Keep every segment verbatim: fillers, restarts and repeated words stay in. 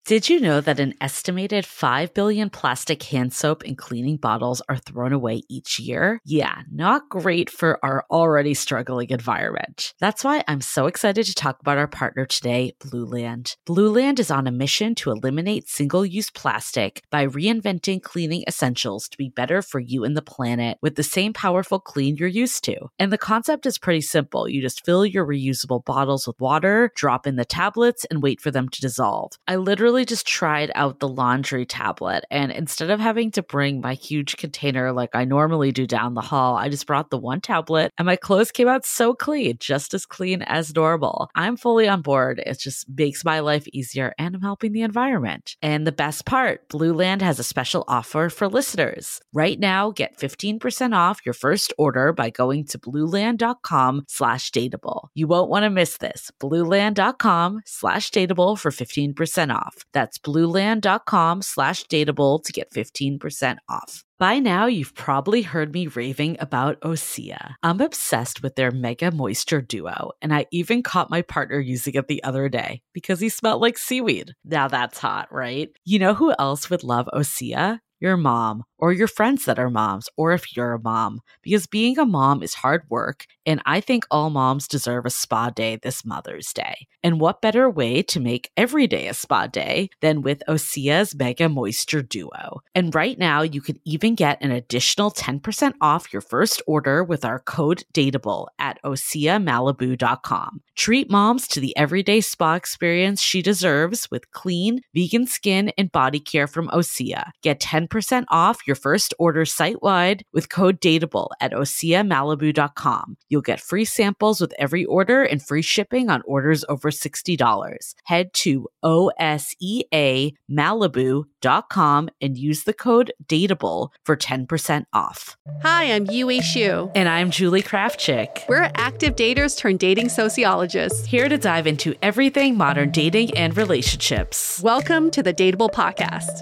Did you know that an estimated five billion plastic hand soap and cleaning bottles are thrown away each year? Yeah, not great for our already struggling environment. That's why I'm so excited to talk about our partner today, Blueland. Blueland is on a mission to eliminate single-use plastic by reinventing cleaning essentials to be better for you and the planet with the same powerful clean you're used to. And the concept is pretty simple. You just fill your reusable bottles with water, drop in the tablets, and wait for them to dissolve. I literally just tried out the laundry tablet, and instead of having to bring my huge container like I normally do down the hall, I just brought the one tablet and my clothes came out so clean, just as clean as normal. I'm fully on board. It just makes my life easier and I'm helping the environment. And the best part, Blueland has a special offer for listeners. Right now, get fifteen percent off your first order by going to blueland.com slash dateable. You won't want to miss this. blueland.com slash dateable for fifteen percent off. That's blueland.com slash dateable to get fifteen percent off. By now, you've probably heard me raving about Osea. I'm obsessed with their Mega Moisture Duo, and I even caught my partner using it the other day because he smelled like seaweed. Now that's hot, right? You know who else would love Osea? Your mom, or your friends that are moms, or if you're a mom, because being a mom is hard work, and I think all moms deserve a spa day this Mother's Day. And what better way to make every day a spa day than with Osea's Mega Moisture Duo? And right now, you can even get an additional ten percent off your first order with our code DATEABLE at osea malibu dot com. Treat moms to the everyday spa experience she deserves with clean, vegan skin and body care from Osea. Get ten percent off your first order site-wide with code DATEABLE at osea malibu dot com. You'll get free samples with every order and free shipping on orders over sixty dollars. Head to osea malibu dot com and use the code DATEABLE for ten percent off. Hi, I'm Yue Xu. And I'm Julie Krafchick. We're active daters turned dating sociologists. Here to dive into everything modern dating and relationships. Welcome to the Dateable Podcast.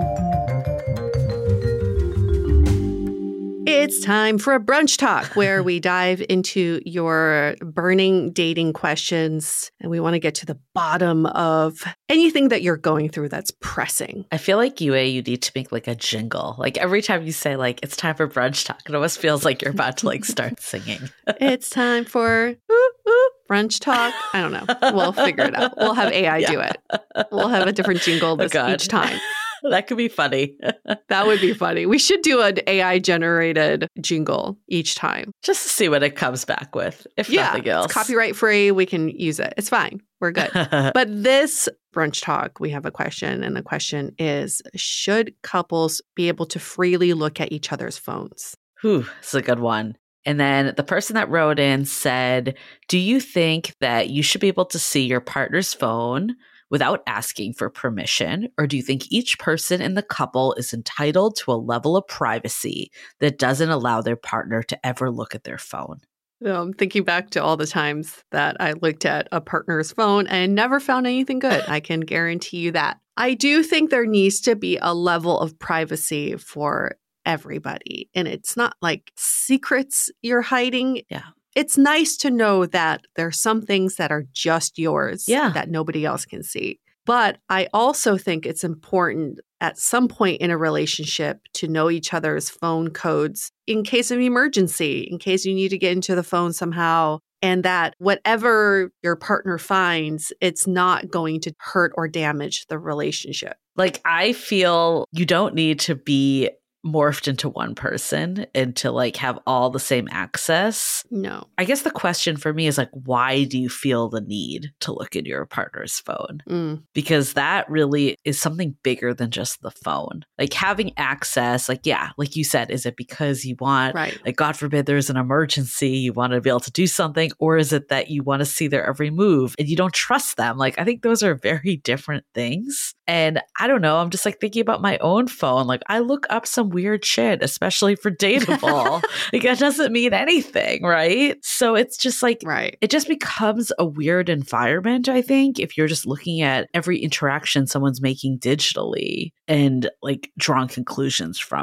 It's time for a brunch talk where we dive into your burning dating questions and we want to get to the bottom of anything that you're going through that's pressing. I feel like Yue, you need to make like a jingle. Like every time you say like, it's time for brunch talk, it almost feels like you're about to like start singing. It's time for ooh, ooh, brunch talk. I don't know. We'll figure it out. We'll have A I yeah. do it. We'll have a different jingle this, oh each time. That could be funny. That would be funny. We should do an A I-generated jingle each time. Just to see what it comes back with, if yeah, nothing else. It's copyright free. We can use it. It's fine. We're good. But this brunch talk, we have a question. And the question is, should couples be able to freely look at each other's phones? Whew, it's a good one. And then the person that wrote in said, do you think that you should be able to see your partner's phone without asking for permission? Or do you think each person in the couple is entitled to a level of privacy that doesn't allow their partner to ever look at their phone? I'm thinking back to all the times that I looked at a partner's phone and never found anything good. I can guarantee you that. I do think there needs to be a level of privacy for everybody. And it's not like secrets you're hiding. Yeah. It's nice to know that there's some things that are just yours yeah. that nobody else can see. But I also think it's important at some point in a relationship to know each other's phone codes in case of emergency, in case you need to get into the phone somehow, and that whatever your partner finds, it's not going to hurt or damage the relationship. Like, I feel you don't need to be morphed into one person and to like have all the same access. No. I guess the question for me is like, why do you feel the need to look at your partner's phone? Mm. Because that really is something bigger than just the phone. Like having access, like, yeah, like you said, is it because you want, right. like, God forbid there's an emergency, you want to be able to do something, or is it that you want to see their every move and you don't trust them? Like, I think those are very different things. And I don't know, I'm just like thinking about my own phone. Like I look up some weird shit, especially for Dateable. Like that doesn't mean anything, right? So it's just like, right. it just becomes a weird environment, I think, if you're just looking at every interaction someone's making digitally and like drawing conclusions from it.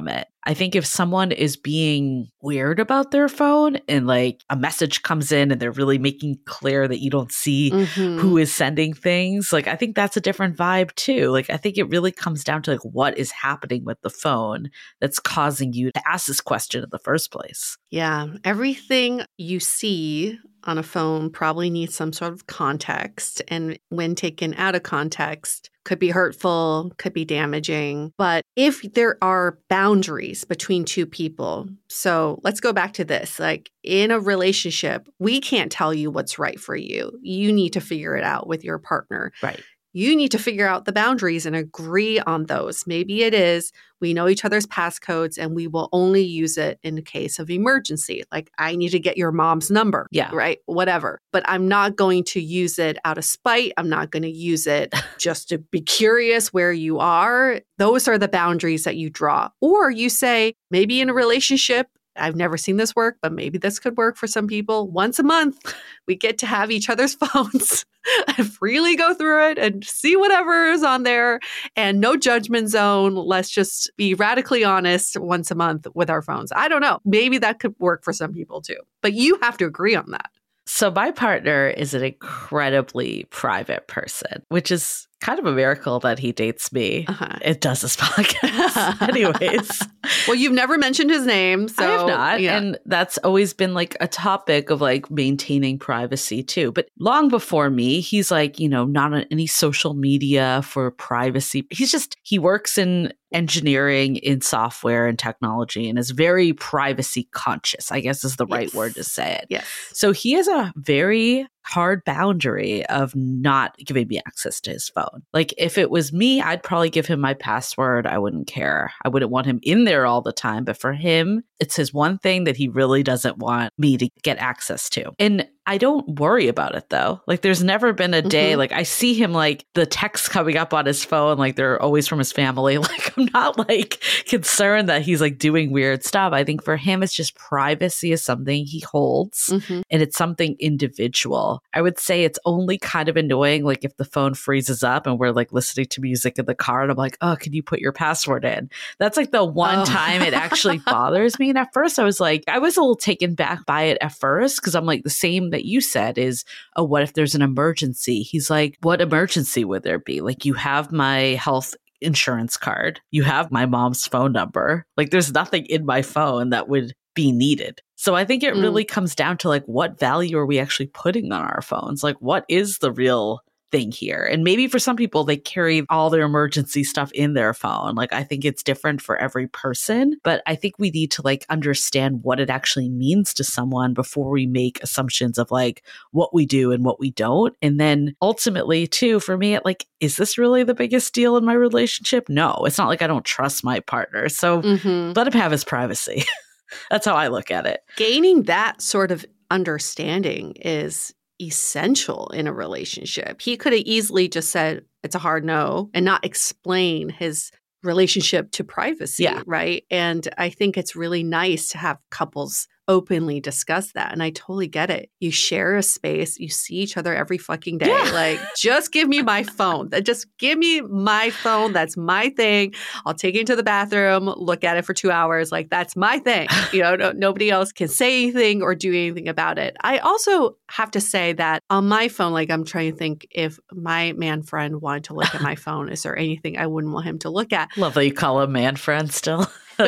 I think if someone is being weird about their phone and like a message comes in and they're really making clear that you don't see Mm-hmm. who is sending things, like I think that's a different vibe too. Like I think it really comes down to like what is happening with the phone that's causing you to ask this question in the first place. Yeah. Everything you see on a phone probably needs some sort of context. And when taken out of context, could be hurtful, could be damaging. But if there are boundaries between two people, so let's go back to this. Like in a relationship, we can't tell you what's right for you. You need to figure it out with your partner. Right. You need to figure out the boundaries and agree on those. Maybe it is we know each other's passcodes and we will only use it in case of emergency. Like I need to get your mom's number. Yeah. Right. Whatever. But I'm not going to use it out of spite. I'm not going to use it just to be curious where you are. Those are the boundaries that you draw. Or you say, maybe in a relationship, I've never seen this work, but maybe this could work for some people. Once a month, we get to have each other's phones and freely go through it and see whatever is on there and no judgment zone. Let's just be radically honest once a month with our phones. I don't know. Maybe that could work for some people too, but you have to agree on that. So my partner is an incredibly private person, which is kind of a miracle that he dates me. Uh-huh. It does this podcast. Anyways. Well, you've never mentioned his name. So I have not. Yeah. And that's always been like a topic of like maintaining privacy too. But long before me, he's like, you know, not on any social media for privacy. He's just, he works in engineering, in software and technology, and is very privacy conscious, I guess is the right Yes. word to say it. Yes. So he has a very hard boundary of not giving me access to his phone. Like if it was me, I'd probably give him my password. I wouldn't care. I wouldn't want him in there all the time. But for him, it's his one thing that he really doesn't want me to get access to. And I don't worry about it though. Like there's never been a day, Mm-hmm. like I see him like the texts coming up on his phone, like they're always from his family. Like I'm not like concerned that he's like doing weird stuff. I think for him, it's just privacy is something he holds Mm-hmm. and it's something individual. I would say it's only kind of annoying, like if the phone freezes up and we're like listening to music in the car and I'm like, oh, can you put your password in? That's like the one Oh. time it actually bothers me. And at first I was like, I was a little taken back by it at first because I'm like the same that you said is, oh, what if there's an emergency? He's like, what emergency would there be? Like you have my health insurance card. You have my mom's phone number. Like there's nothing in my phone that would be needed. So I think it Mm. really comes down to like what value are we actually putting on our phones? Like what is the real thing here? And maybe for some people they carry all their emergency stuff in their phone. Like I think it's different for every person, but I think we need to like understand what it actually means to someone before we make assumptions of like what we do and what we don't. And then ultimately too, for me, it like, is this really the biggest deal in my relationship? No, it's not like I don't trust my partner. So Mm-hmm. let him have his privacy. That's how I look at it. Gaining that sort of understanding is essential in a relationship. He could have easily just said it's a hard no and not explain his relationship to privacy, Yeah. right? And I think it's really nice to have couples openly discuss that. And I totally get it. You share a space, you see each other every fucking day. Yeah. Like, just give me my phone. Just give me my phone. That's my thing. I'll take it to the bathroom, look at it for two hours. Like, that's my thing. You know, no, nobody else can say anything or do anything about it. I also have to say that on my phone, like, I'm trying to think if my man friend wanted to look at my phone, is there anything I wouldn't want him to look at? Love that you call him man friend still.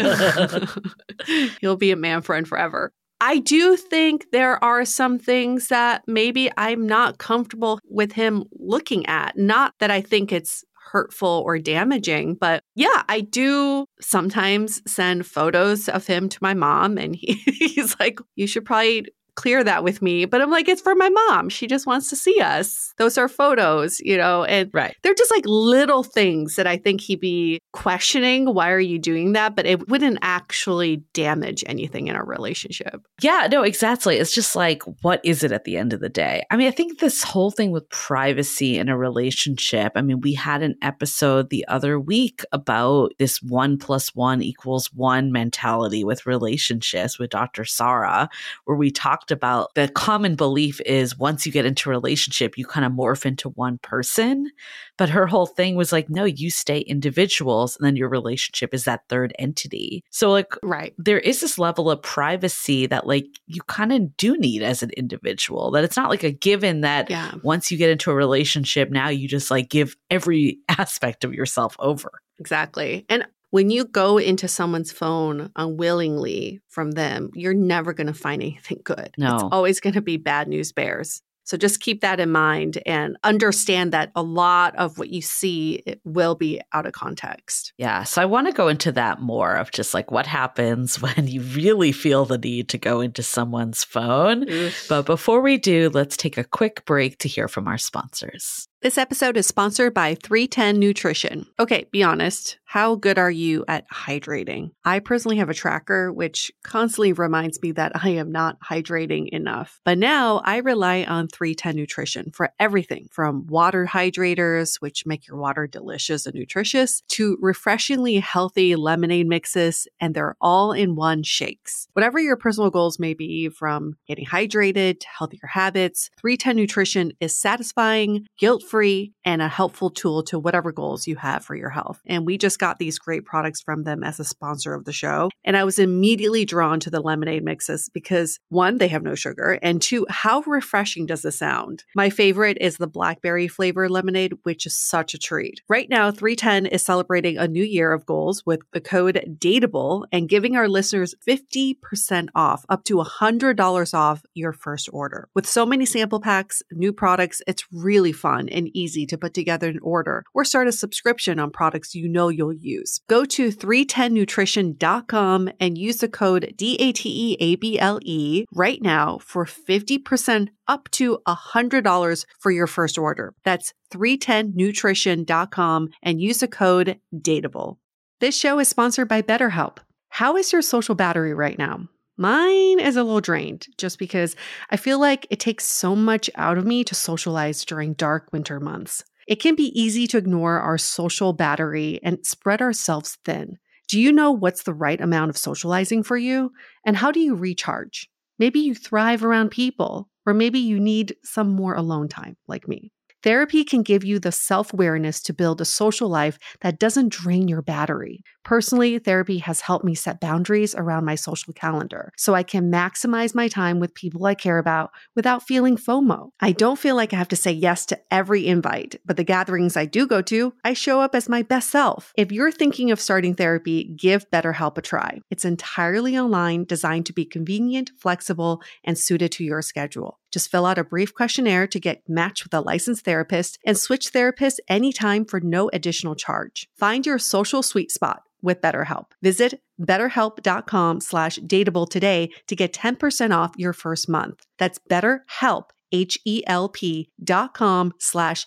He'll be a man friend forever. I do think there are some things that maybe I'm not comfortable with him looking at. Not that I think it's hurtful or damaging, but yeah, I do sometimes send photos of him to my mom and he, he's like, you should probably clear that with me. But I'm like, it's for my mom. She just wants to see us. Those are photos, you know, and Right. they're just like little things that I think he'd be questioning. Why are you doing that? But it wouldn't actually damage anything in our relationship. Yeah, no, exactly. It's just like, what is it at the end of the day? I mean, I think this whole thing with privacy in a relationship, I mean, we had an episode the other week about this one plus one equals one mentality with relationships with Doctor Sarah, where we talked talked about the common belief is once you get into a relationship, you kind of morph into one person. But her whole thing was like, no, you stay individuals and then your relationship is that third entity. So like, right. there is this level of privacy that like you kind of do need as an individual, that it's not like a given that Yeah. once you get into a relationship, now you just like give every aspect of yourself over. Exactly. And when you go into someone's phone unwillingly from them, you're never going to find anything good. No. It's always going to be bad news bears. So just keep that in mind and understand that a lot of what you see it will be out of context. Yeah. So I want to go into that more of just like what happens when you really feel the need to go into someone's phone. Oof. But before we do, let's take a quick break to hear from our sponsors. This episode is sponsored by three ten Nutrition. Okay, be honest. How good are you at hydrating? I personally have a tracker which constantly reminds me that I am not hydrating enough. But now I rely on three ten Nutrition for everything from water hydrators, which make your water delicious and nutritious, to refreshingly healthy lemonade mixes, and they're all in one shakes. Whatever your personal goals may be, from getting hydrated to healthier habits, three ten Nutrition is satisfying, guilt free, and a helpful tool to whatever goals you have for your health. And we just got these great products from them as a sponsor of the show. And I was immediately drawn to the lemonade mixes because one, they have no sugar, and two, how refreshing does this sound? My favorite is the blackberry flavor lemonade, which is such a treat. Right now, three ten is celebrating a new year of goals with the code DATEABLE and giving our listeners fifty percent off, up to one hundred dollars off your first order. With so many sample packs, new products, it's really fun and easy to put together an order or start a subscription on products you know you'll use. Go to three ten nutrition dot com and use the code D A T E A B L E right now for fifty percent up to one hundred dollars for your first order. That's three ten nutrition dot com and use the code DATEABLE. This show is sponsored by BetterHelp. How is your social battery right now? Mine is a little drained just because I feel like it takes so much out of me to socialize during dark winter months. It can be easy to ignore our social battery and spread ourselves thin. Do you know what's the right amount of socializing for you? And how do you recharge? Maybe you thrive around people, or maybe you need some more alone time like me. Therapy can give you the self-awareness to build a social life that doesn't drain your battery. Personally, therapy has helped me set boundaries around my social calendar so I can maximize my time with people I care about without feeling FOMO. I don't feel like I have to say yes to every invite, but the gatherings I do go to, I show up as my best self. If you're thinking of starting therapy, give BetterHelp a try. It's entirely online, designed to be convenient, flexible, and suited to your schedule. Just fill out a brief questionnaire to get matched with a licensed therapist and switch therapists anytime for no additional charge. Find your social sweet spot with BetterHelp. Visit betterhelp.com slash dateable today to get ten percent off your first month. That's BetterHelp, H-E-L-P dot com slash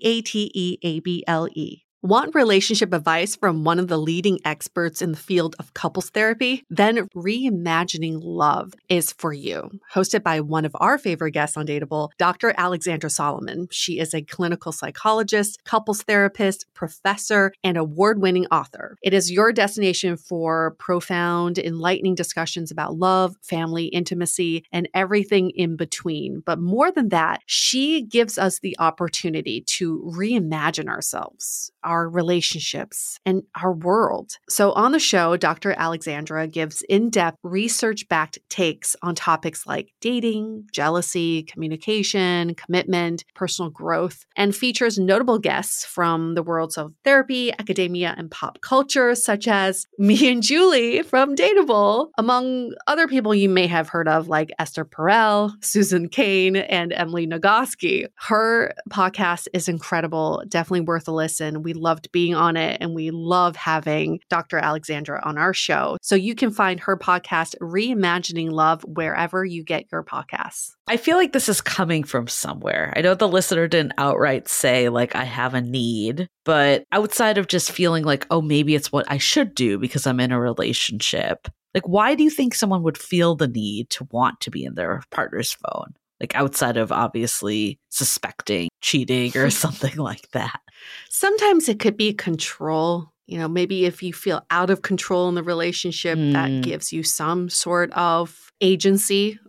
D-A-T-E-A-B-L-E. Want relationship advice from one of the leading experts in the field of couples therapy? Then Reimagining Love is for you. Hosted by one of our favorite guests on Dateable, Doctor Alexandra Solomon. She is a clinical psychologist, couples therapist, professor, and award-winning author. It is your destination for profound, enlightening discussions about love, family, intimacy, and everything in between. But more than that, she gives us the opportunity to reimagine ourselves, our relationships, and our world. So on the show, Doctor Alexandra gives in-depth, research-backed takes on topics like dating, jealousy, communication, commitment, personal growth, and features notable guests from the worlds of therapy, academia, and pop culture, such as me and Julie from Dateable, among other people you may have heard of like Esther Perel, Susan Cain, and Emily Nagoski. Her podcast is incredible, definitely worth a listen. We loved being on it, and we love having Doctor Alexandra on our show. So you can find her podcast, Reimagining Love, wherever you get your podcasts. I feel like this is coming from somewhere. I know the listener didn't outright say, like, I have a need, but outside of just feeling like, oh, maybe it's what I should do because I'm in a relationship, like, why do you think someone would feel the need to want to be in their partner's phone? Like, outside of obviously suspecting cheating or something like that. Sometimes it could be control. You know, maybe if you feel out of control in the relationship, mm. that gives you some sort of agency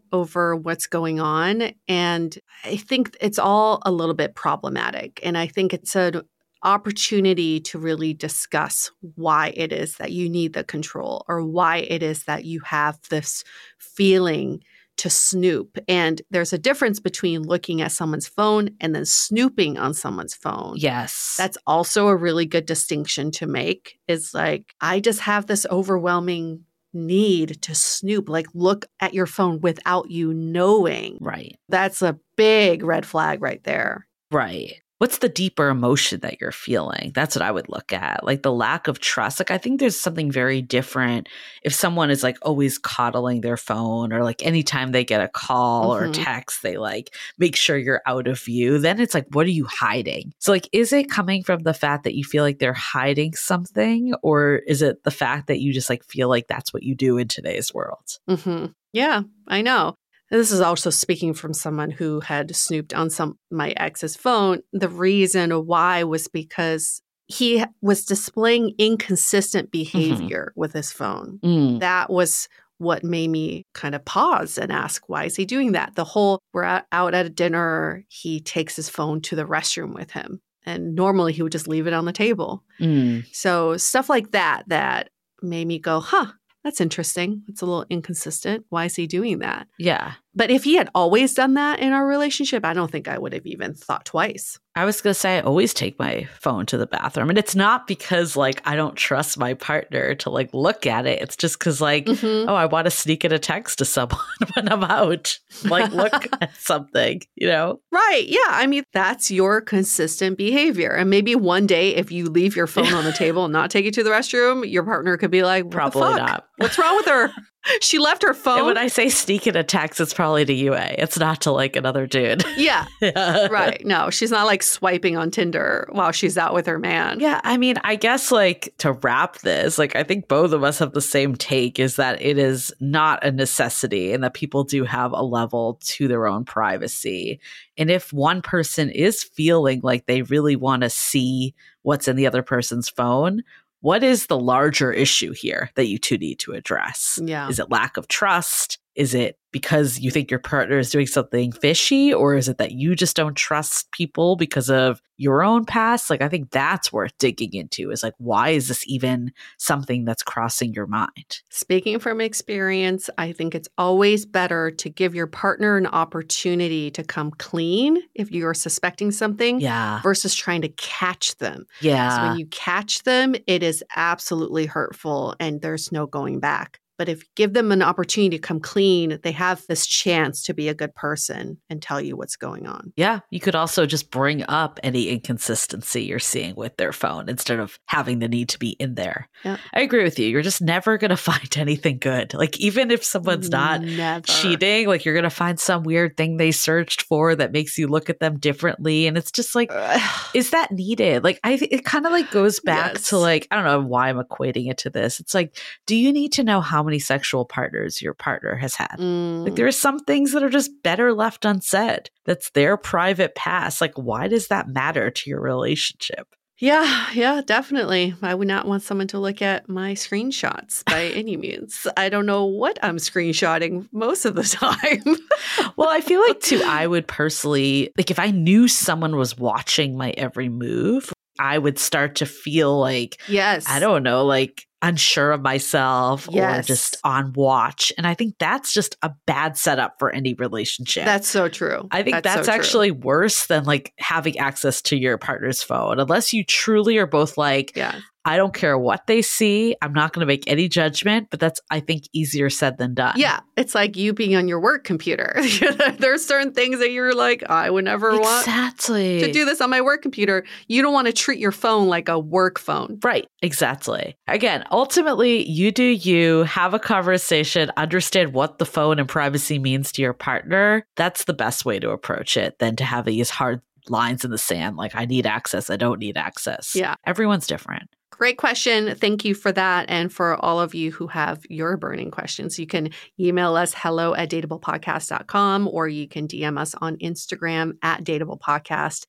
over what's going on. And I think it's all a little bit problematic. And I think it's an opportunity to really discuss why it is that you need the control or why it is that you have this feeling to snoop. And there's a difference between looking at someone's phone and then snooping on someone's phone. Yes. That's also a really good distinction to make. Is like, I just have this overwhelming need to snoop, like look at your phone without you knowing. Right. That's a big red flag right there. Right. What's the deeper emotion that you're feeling? That's what I would look at. Like the lack of trust. Like I think there's something very different if someone is like always coddling their phone or like anytime they get a call mm-hmm. or text, they like make sure you're out of view. Then it's like, what are you hiding? So like, is it coming from the fact that you feel like they're hiding something, or is it the fact that you just like feel like that's what you do in today's world? Mm-hmm. Yeah, I know. This is also speaking from someone who had snooped on some my ex's phone. The reason why was because he was displaying inconsistent behavior mm-hmm. with his phone. Mm. That was what made me kind of pause and ask, why is he doing that? The whole, we're out at a dinner, he takes his phone to the restroom with him. And normally he would just leave it on the table. Mm. So stuff like that, that made me go, huh. That's interesting. It's a little inconsistent. Why is he doing that? Yeah. But if he had always done that in our relationship, I don't think I would have even thought twice. I was going to say I always take my phone to the bathroom. And it's not because like I don't trust my partner to like look at it. It's just because like, mm-hmm. oh, I want to sneak in a text to someone when I'm out. Like look at something, you know? Right. Yeah. I mean, that's your consistent behavior. And maybe one day if you leave your phone on the table and not take it to the restroom, your partner could be like, what probably the fuck? Not. What's wrong with her? She left her phone. And when I say sneak in a text, it's probably to U A. It's not to like another dude. Yeah. yeah. Right. No, she's not like swiping on Tinder while she's out with her man. Yeah. I mean, I guess like to wrap this, like I think both of us have the same take, is that it is not a necessity and that people do have a level to their own privacy. And if one person is feeling like they really want to see what's in the other person's phone, what is the larger issue here that you two need to address? Yeah. Is it lack of trust? Is it because you think your partner is doing something fishy? Or is it that you just don't trust people because of your own past? Like, I think that's worth digging into, is like, why is this even something that's crossing your mind? Speaking from experience, I think it's always better to give your partner an opportunity to come clean if you're suspecting something yeah. versus trying to catch them. Yeah. So when you catch them, it is absolutely hurtful and there's no going back. But if you give them an opportunity to come clean, they have this chance to be a good person and tell you what's going on. Yeah. You could also just bring up any inconsistency you're seeing with their phone instead of having the need to be in there. Yeah. I agree with you. You're just never going to find anything good. Like even if someone's not never. cheating, like you're going to find some weird thing they searched for that makes you look at them differently. And it's just like, is that needed? Like I th- it kind of like goes back yes. to like, I don't know why I'm equating it to this. It's like, do you need to know how many sexual partners your partner has had? Mm. Like there are some things that are just better left unsaid. That's their private past. Like why does that matter to your relationship? Yeah, yeah, definitely. I would not want someone to look at my screenshots by any means. I don't know what I'm screenshotting most of the time. Well, I feel like too, I would personally, like if I knew someone was watching my every move, I would start to feel like, yes, I don't know, like unsure of myself yes. or just on watch. And I think that's just a bad setup for any relationship. That's so true. I think that's, that's so actually true. worse than like having access to your partner's phone, unless you truly are both like, yeah. I don't care what they see. I'm not going to make any judgment, but that's, I think, easier said than done. Yeah. It's like you being on your work computer. There's certain things that you're like, I would never exactly. want to do this on my work computer. You don't want to treat your phone like a work phone. Right. Exactly. Again, ultimately, you do you, have a conversation, understand what the phone and privacy means to your partner. That's the best way to approach it than to have these hard lines in the sand. Like, I need access. I don't need access. Yeah. Everyone's different. Great question. Thank you for that. And for all of you who have your burning questions, you can email us hello at dateablepodcast dot com or you can D M us on Instagram at dateablepodcast.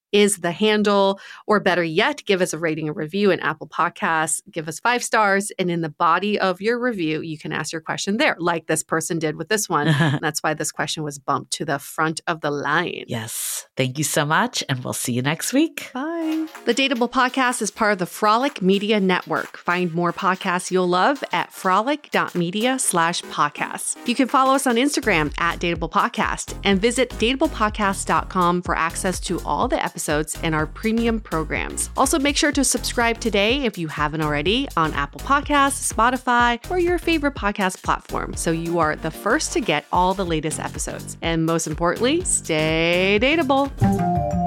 is the handle. Or better yet, give us a rating and review in Apple Podcasts. Give us five stars. And in the body of your review, you can ask your question there, like this person did with this one. And that's why this question was bumped to the front of the line. Yes. Thank you so much. And we'll see you next week. Bye. The Dateable Podcast is part of the Frolic Media Network. Find more podcasts you'll love at frolic.media slash podcasts. You can follow us on Instagram at Dateable Podcast and visit dateable podcast dot com for access to all the episodes and our premium programs. Also, make sure to subscribe today if you haven't already on Apple Podcasts, Spotify, or your favorite podcast platform so you are the first to get all the latest episodes. And most importantly, stay dateable.